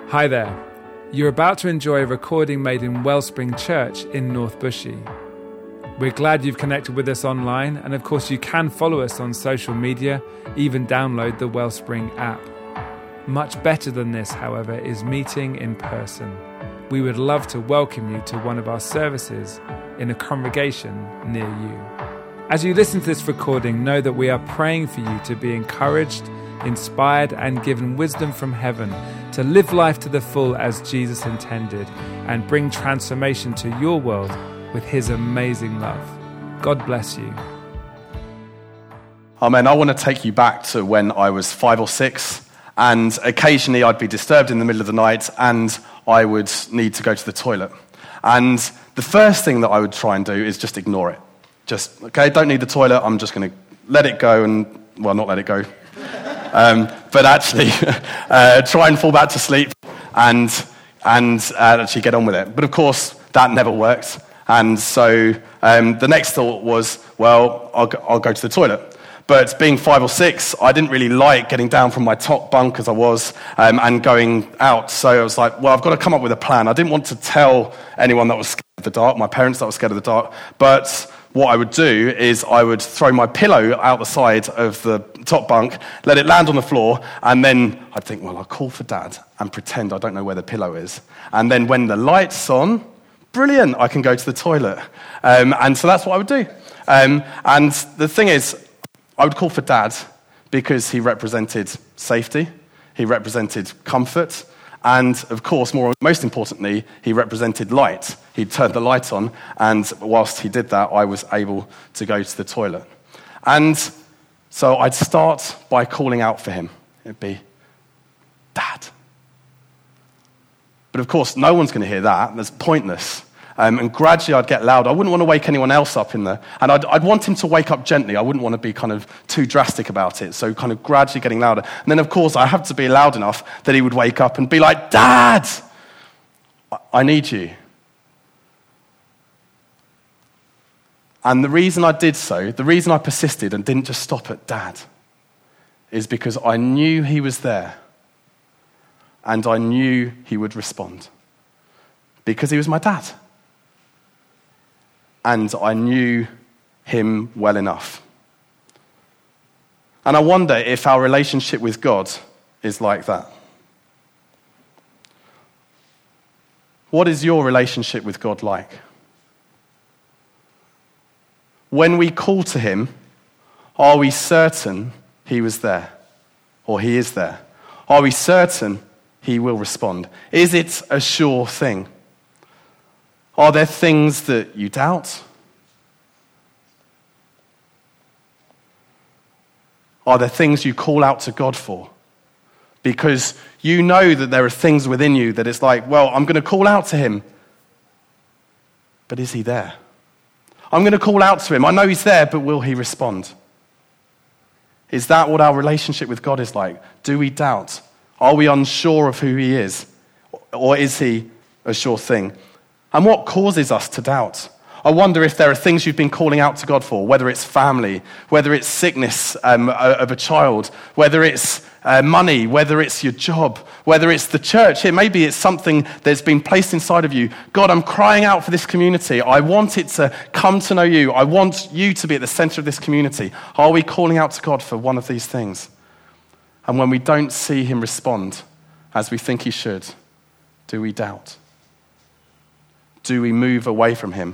Hi there. You're about to enjoy a recording made in Wellspring Church in North Bushey. We're glad you've connected with us online, and of course you can follow us on social media, even download the Wellspring app. Much better than this, however, is meeting in person. We would love to welcome you to one of our services in a congregation near you. As you listen to this recording, know that we are praying for you to be encouraged, inspired, and given wisdom from heaven to live life to the full as Jesus intended and bring transformation to your world with his amazing love. God bless you. Amen. I want to take you back to when I was 5 or 6, and occasionally I'd be disturbed in the middle of the night and I would need to go to the toilet. And the first thing that I would try and do is just ignore it. Just, okay, don't need the toilet, I'm just going to let it go and, well, not let it go. But actually try and fall back to sleep and actually get on with it. But of course, that never worked. And so the next thought was, well, I'll go to the toilet. But being 5 or 6, I didn't really like getting down from my top bunk as I was and going out. So I was like, well, I've got to come up with a plan. I didn't want to tell anyone that was scared of the dark, my parents that were scared of the dark. But what I would do is I would throw my pillow out the side of the top bunk, let it land on the floor, and then I'd think, well, I'll call for Dad and pretend I don't know where the pillow is. And then when the light's on, brilliant, I can go to the toilet. And so that's what I would do. And the thing is, I would call for Dad because he represented safety, he represented comfort, and of course, most importantly, he represented light. He turned the light on, and whilst he did that, I was able to go to the toilet. And so I'd start by calling out for him. It'd be, Dad. But of course, no one's going to hear that. That's pointless. And gradually I'd get louder. I wouldn't want to wake anyone else up in there. And I'd want him to wake up gently. I wouldn't want to be kind of too drastic about it. So kind of gradually getting louder. And then, of course, I have to be loud enough that he would wake up and be like, Dad, I need you. And the reason I did so, the reason I persisted and didn't just stop at Dad, is because I knew he was there. And I knew he would respond. Because he was my dad. And I knew him well enough. And I wonder if our relationship with God is like that. What is your relationship with God like? When we call to him, are we certain he was there? Or he is there? Are we certain he will respond? Is it a sure thing? Are there things that you doubt? Are there things you call out to God for? Because you know that there are things within you that it's like, well, I'm going to call out to him. But is he there? I'm going to call out to him. I know he's there, but will he respond? Is that what our relationship with God is like? Do we doubt? Are we unsure of who he is? Or is he a sure thing? And what causes us to doubt? I wonder if there are things you've been calling out to God for, whether it's family, whether it's sickness of a child, whether it's money, whether it's your job, whether it's the church. Maybe it's something that's been placed inside of you. God, I'm crying out for this community. I want it to come to know you. I want you to be at the center of this community. Are we calling out to God for one of these things? And when we don't see him respond as we think he should, do we doubt? Do we move away from him?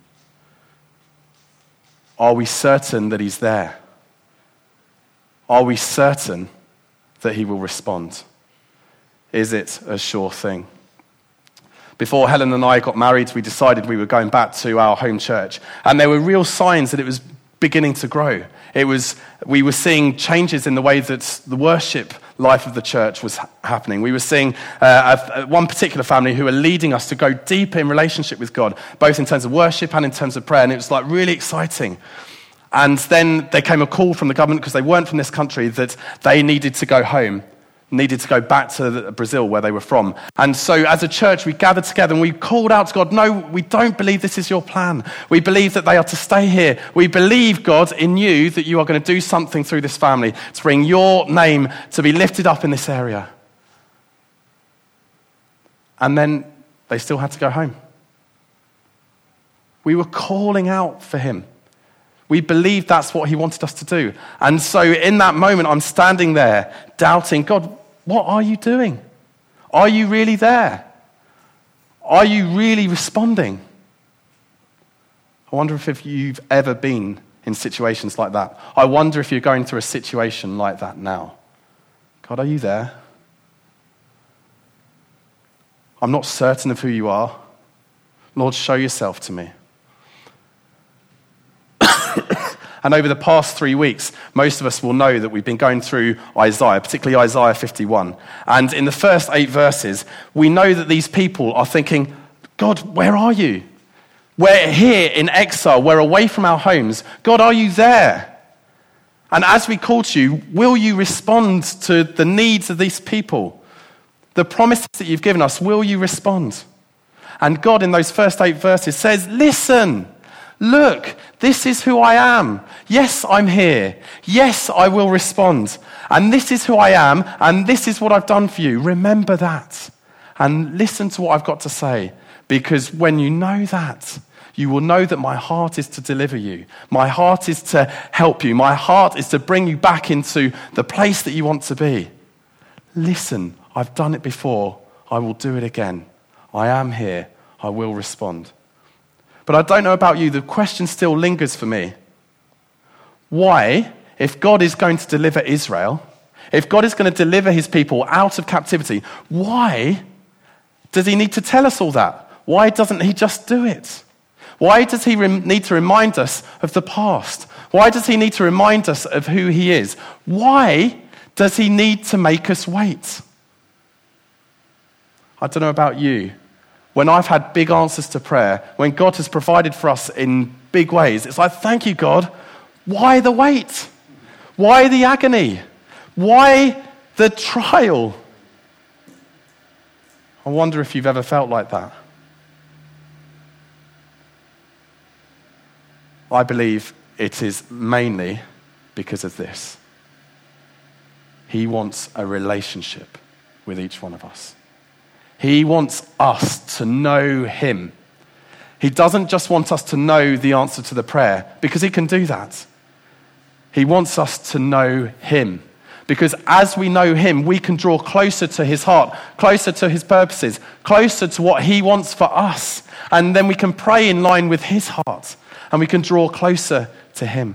Are we certain that he's there? Are we certain that he will respond? Is it a sure thing? Before Helen and I got married, we decided we were going back to our home church. And there were real signs that it was beginning to grow. We were seeing changes in the way that the worship life of the church was happening. We were seeing one particular family who were leading us to go deeper in relationship with God, both in terms of worship and in terms of prayer, and it was like really exciting. And then there came a call from the government, because they weren't from this country, that they needed to go home, needed to go back to Brazil where they were from. And so as a church, we gathered together and we called out to God, no, we don't believe this is your plan. We believe that they are to stay here. We believe, God, in you, that you are going to do something through this family to bring your name to be lifted up in this area. And then they still had to go home. We were calling out for him. We believed that's what he wanted us to do. And so in that moment, I'm standing there doubting, God, what are you doing? Are you really there? Are you really responding? I wonder if you've ever been in situations like that. I wonder if you're going through a situation like that now. God, are you there? I'm not certain of who you are. Lord, show yourself to me. And over the past 3 weeks, most of us will know that we've been going through Isaiah, particularly Isaiah 51. And in the first 8 verses, we know that these people are thinking, God, where are you? We're here in exile. We're away from our homes. God, are you there? And as we call to you, will you respond to the needs of these people? The promises that you've given us, will you respond? And God, in those first 8 verses, says, listen, look, this is who I am. Yes, I'm here. Yes, I will respond. And this is who I am, and this is what I've done for you. Remember that. And listen to what I've got to say. Because when you know that, you will know that my heart is to deliver you. My heart is to help you. My heart is to bring you back into the place that you want to be. Listen, I've done it before. I will do it again. I am here. I will respond. But I don't know about you, the question still lingers for me. Why, if God is going to deliver Israel, if God is going to deliver his people out of captivity, why does he need to tell us all that? Why doesn't he just do it? Why does he need to remind us of the past? Why does he need to remind us of who he is? Why does he need to make us wait? I don't know about you. When I've had big answers to prayer, when God has provided for us in big ways, it's like, thank you, God. Why the wait? Why the agony? Why the trial? I wonder if you've ever felt like that. I believe it is mainly because of this. He wants a relationship with each one of us. He wants us to know him. He doesn't just want us to know the answer to the prayer, because he can do that. He wants us to know him. Because as we know him, we can draw closer to his heart, closer to his purposes, closer to what he wants for us. And then we can pray in line with his heart, and we can draw closer to him.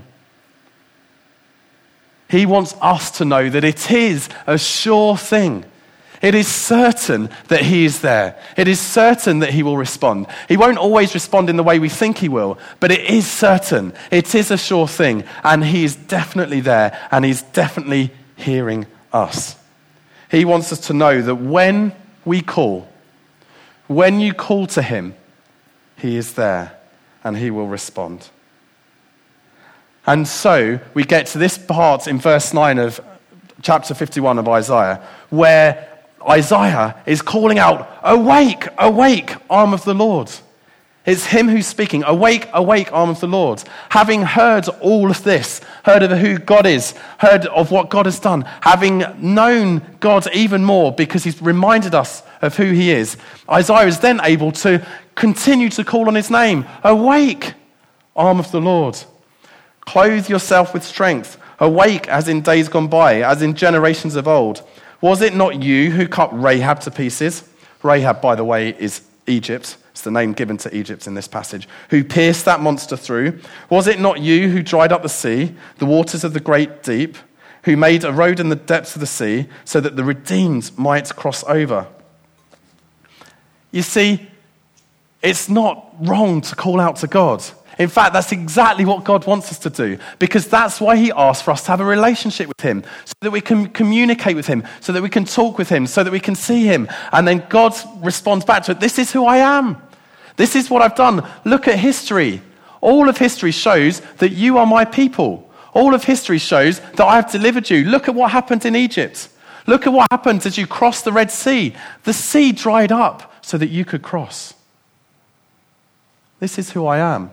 He wants us to know that it is a sure thing. It is certain that he is there. It is certain that he will respond. He won't always respond in the way we think he will, but it is certain. It is a sure thing, and he is definitely there, and he's definitely hearing us. He wants us to know that when we call, when you call to him, he is there, and he will respond. And so we get to this part in verse 9 of chapter 51 of Isaiah, where Isaiah is calling out, awake, awake, arm of the Lord. It's him who's speaking, awake, awake, arm of the Lord. Having heard all of this, heard of who God is, heard of what God has done, having known God even more because he's reminded us of who he is, Isaiah is then able to continue to call on his name. Awake, arm of the Lord. Clothe yourself with strength. Awake as in days gone by, as in generations of old. Was it not you who cut Rahab to pieces? Rahab, by the way, is Egypt. It's the name given to Egypt in this passage. Who pierced that monster through? Was it not you who dried up the sea, the waters of the great deep? Who made a road in the depths of the sea so that the redeemed might cross over? You see, it's not wrong to call out to God. In fact, that's exactly what God wants us to do, because that's why he asks for us to have a relationship with him, so that we can communicate with him, so that we can talk with him, so that we can see him. And then God responds back to it. This is who I am. This is what I've done. Look at history. All of history shows that you are my people. All of history shows that I have delivered you. Look at what happened in Egypt. Look at what happened as you crossed the Red Sea. The sea dried up so that you could cross. This is who I am.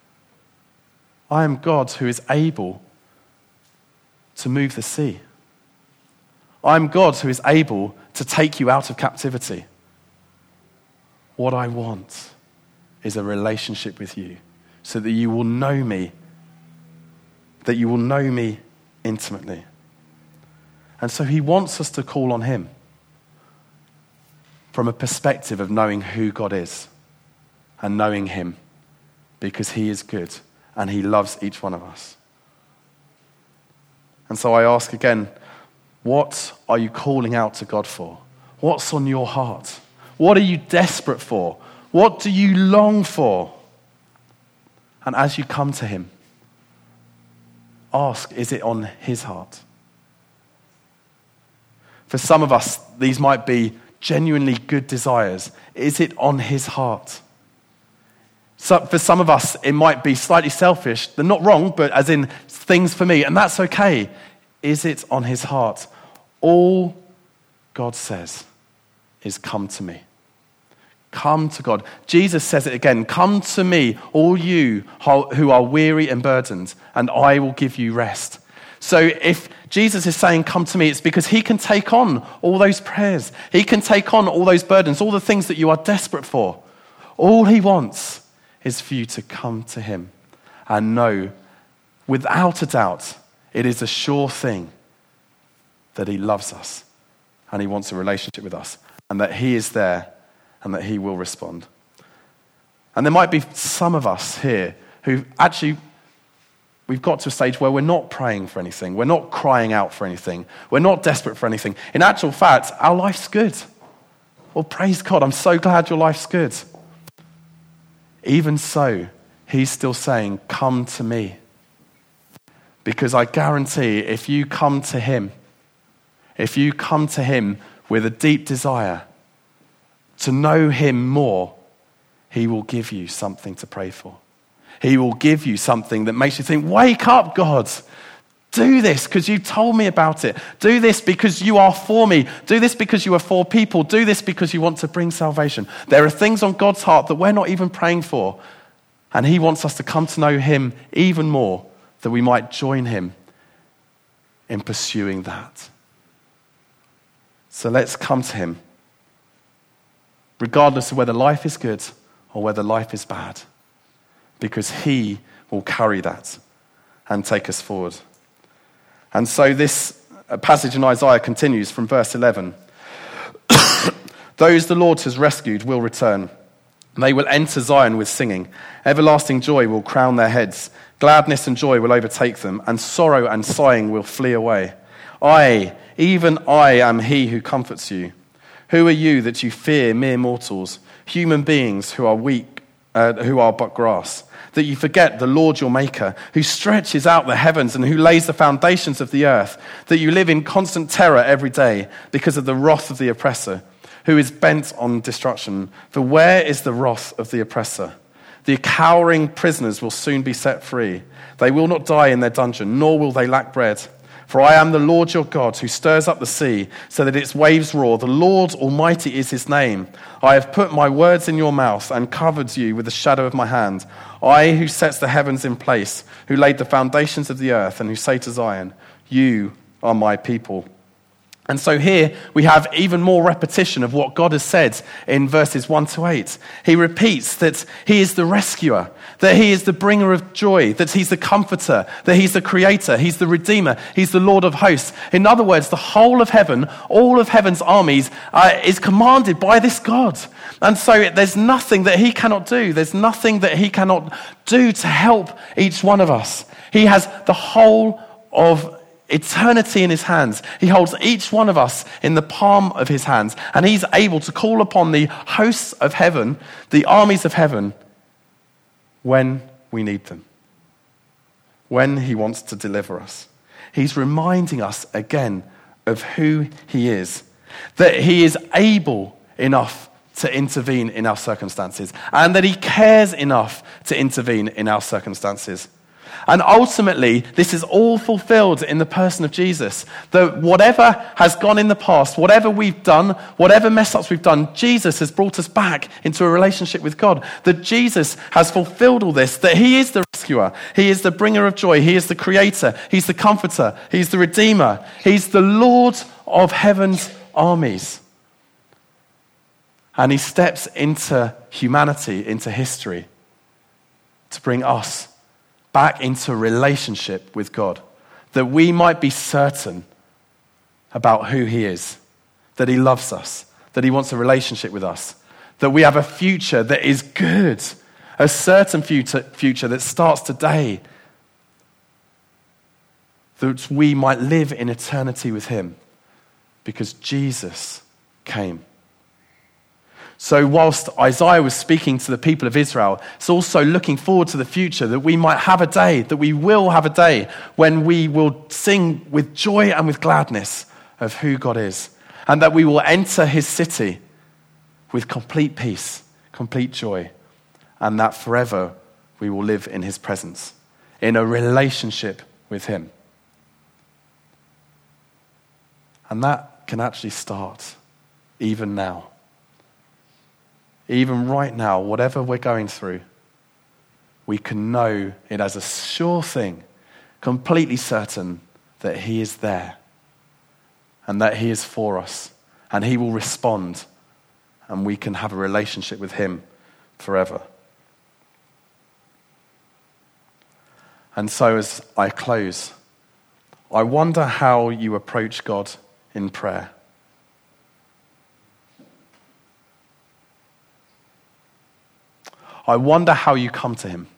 I am God who is able to move the sea. I am God who is able to take you out of captivity. what I want is a relationship with you so that you will know me, intimately. And so he wants us to call on him from a perspective of knowing who God is and knowing him, because he is good and he loves each one of us. And so I ask again, what are you calling out to God for? What's on your heart? What are you desperate for? What do you long for? And as you come to him, ask, is it on his heart? For some of us, these might be genuinely good desires. Is it on his heart? So for some of us, it might be slightly selfish. They're not wrong, but as in things for me, and that's okay. Is it on his heart? All God says is come to me. Come to God. Jesus says it again. Come to me, all you who are weary and burdened, and I will give you rest. So if Jesus is saying come to me, it's because he can take on all those prayers. He can take on all those burdens, all the things that you are desperate for. All he wants is for you to come to him and know without a doubt it is a sure thing that he loves us and he wants a relationship with us and that he is there and that he will respond. And there might be some of us here who actually, we've got to a stage where we're not praying for anything. We're not crying out for anything. We're not desperate for anything. In actual fact, our life's good. Well, praise God. I'm so glad your life's good. Even so, he's still saying, come to me. Because I guarantee if you come to him with a deep desire to know him more, he will give you something to pray for. He will give you something that makes you think, wake up, God. Do this because you told me about it. Do this because you are for me. Do this because you are for people. Do this because you want to bring salvation. There are things on God's heart that we're not even praying for. And he wants us to come to know him even more, that we might join him in pursuing that. So let's come to him, regardless of whether life is good or whether life is bad, because he will carry that and take us forward. And so this passage in Isaiah continues from verse 11. Those the Lord has rescued will return. They will enter Zion with singing. Everlasting joy will crown their heads. Gladness and joy will overtake them, and sorrow and sighing will flee away. I, even I, am he who comforts you. Who are you that you fear mere mortals, human beings who are weak, who are but grass? That you forget the Lord your Maker, who stretches out the heavens and who lays the foundations of the earth, that you live in constant terror every day because of the wrath of the oppressor, who is bent on destruction. For where is the wrath of the oppressor? The cowering prisoners will soon be set free. They will not die in their dungeon, nor will they lack bread. For I am the Lord your God, who stirs up the sea so that its waves roar. The Lord Almighty is his name. I have put my words in your mouth and covered you with the shadow of my hand. I who sets the heavens in place, who laid the foundations of the earth, and who say to Zion, you are my people. And so here we have even more repetition of what God has said in verses 1 to 8. He repeats that he is the rescuer, that he is the bringer of joy, that he's the comforter, that he's the creator, he's the redeemer, he's the Lord of hosts. In other words, the whole of heaven, all of heaven's armies is commanded by this God. And so there's nothing that he cannot do. There's nothing that he cannot do to help each one of us. He has the whole of eternity in his hands. He holds each one of us in the palm of his hands, and he's able to call upon the hosts of heaven, the armies of heaven, when we need them, when he wants to deliver us. He's reminding us again of who he is, that he is able enough to intervene in our circumstances, and that he cares enough to intervene in our circumstances. And ultimately, this is all fulfilled in the person of Jesus. That whatever has gone in the past, whatever we've done, whatever mess-ups we've done, Jesus has brought us back into a relationship with God. That Jesus has fulfilled all this, that he is the rescuer, he is the bringer of joy, he is the creator, he's the comforter, he's the redeemer, he's the Lord of heaven's armies. And he steps into humanity, into history, to bring us back into a relationship with God, that we might be certain about who he is, that he loves us, that he wants a relationship with us, that we have a future that is good, a certain future that starts today, that we might live in eternity with him because Jesus came. So whilst Isaiah was speaking to the people of Israel, it's also looking forward to the future, that we might have a day, that we will have a day when we will sing with joy and with gladness of who God is, and that we will enter his city with complete peace, complete joy, and that forever we will live in his presence, in a relationship with him. And that can actually start even now. Even right now, whatever we're going through, we can know it as a sure thing, completely certain that he is there and that he is for us and he will respond and we can have a relationship with him forever. And so as I close, I wonder how you approach God in prayer. I wonder how you come to him.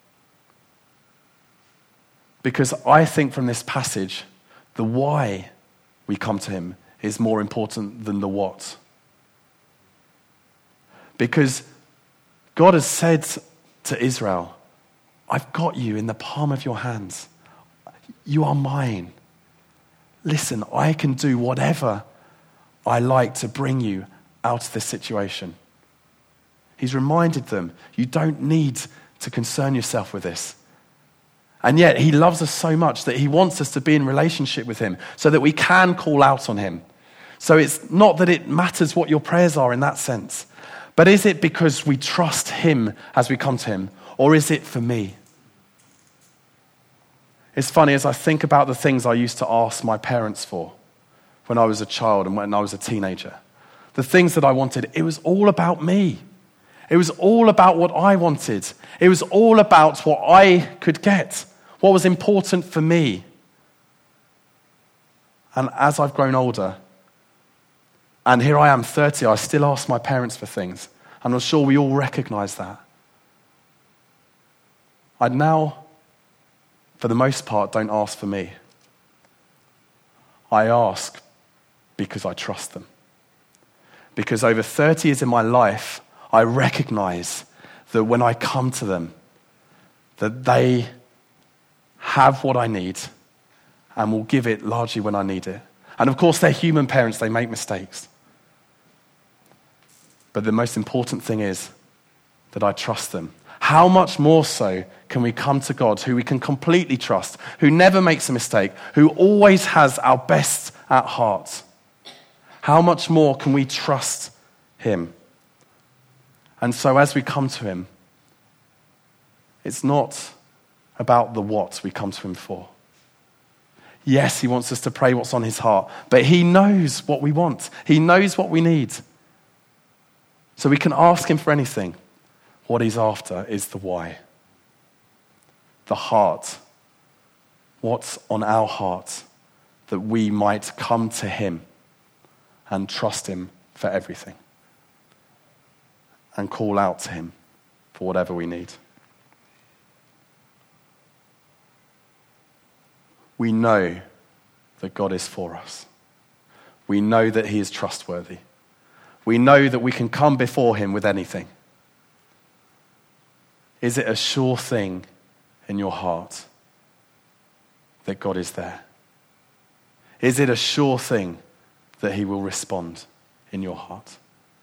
Because I think from this passage, the why we come to him is more important than the what. Because God has said to Israel, I've got you in the palm of your hands. You are mine. Listen, I can do whatever I like to bring you out of this situation. He's reminded them, you don't need to concern yourself with this. And yet he loves us so much that he wants us to be in relationship with him so that we can call out on him. So it's not that it matters what your prayers are in that sense, but is it because we trust him as we come to him, or is it for me? It's funny, as I think about the things I used to ask my parents for when I was a child and when I was a teenager, the things that I wanted, it was all about me. It was all about what I wanted. It was all about what I could get, what was important for me. And as I've grown older, and here I am 30, I still ask my parents for things. And I'm sure we all recognize that. I now, for the most part, don't ask for me. I ask because I trust them. Because over 30 years in my life, I recognize that when I come to them, that they have what I need and will give it largely when I need it. And of course, they're human parents, they make mistakes. But the most important thing is that I trust them. How much more so can we come to God, who we can completely trust, who never makes a mistake, who always has our best at heart? How much more can we trust him? And so as we come to him, it's not about the what we come to him for. Yes, he wants us to pray what's on his heart, but he knows what we want. He knows what we need. So we can ask him for anything. What he's after is the why. The heart. What's on our heart that we might come to him and trust him for everything. And call out to him for whatever we need. We know that God is for us. We know that he is trustworthy. We know that we can come before him with anything. Is it a sure thing in your heart that God is there? Is it a sure thing that he will respond in your heart?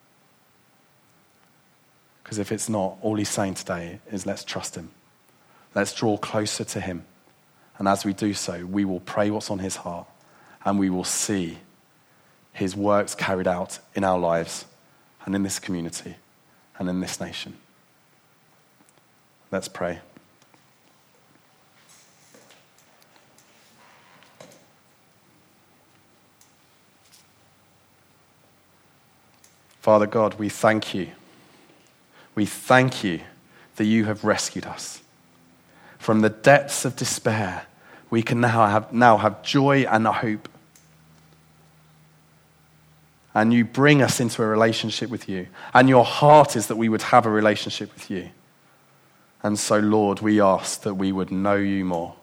Because if it's not, all he's saying today is let's trust him. Let's draw closer to him. And as we do so, we will pray what's on his heart and we will see his works carried out in our lives and in this community and in this nation. Let's pray. Father God, we thank you. We thank you that you have rescued us. From the depths of despair, we can now have joy and hope. And you bring us into a relationship with you. And your heart is that we would have a relationship with you. And so, Lord, we ask that we would know you more.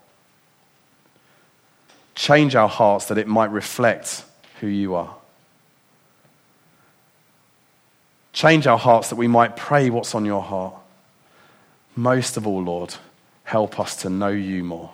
Change our hearts that it might reflect who you are. Change our hearts that we might pray what's on your heart. Most of all, Lord, help us to know you more.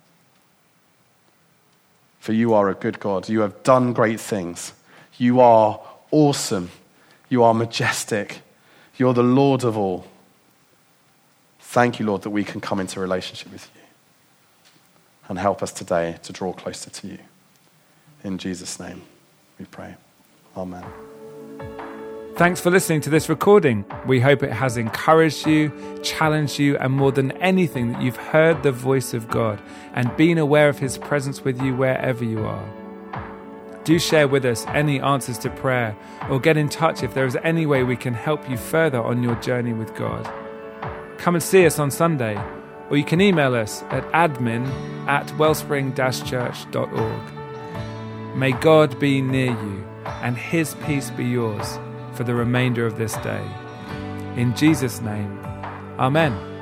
For you are a good God. You have done great things. You are awesome. You are majestic. You're the Lord of all. Thank you, Lord, that we can come into a relationship with you. And help us today to draw closer to you. In Jesus' name we pray. Amen. Thanks for listening to this recording. We hope it has encouraged you, challenged you, and more than anything, that you've heard the voice of God and been aware of his presence with you wherever you are. Do share with us any answers to prayer, or get in touch if there is any way we can help you further on your journey with God. Come and see us on Sunday, or you can email us at admin@wellspring-church.org. May God be near you and his peace be yours for the remainder of this day. In Jesus' name, amen.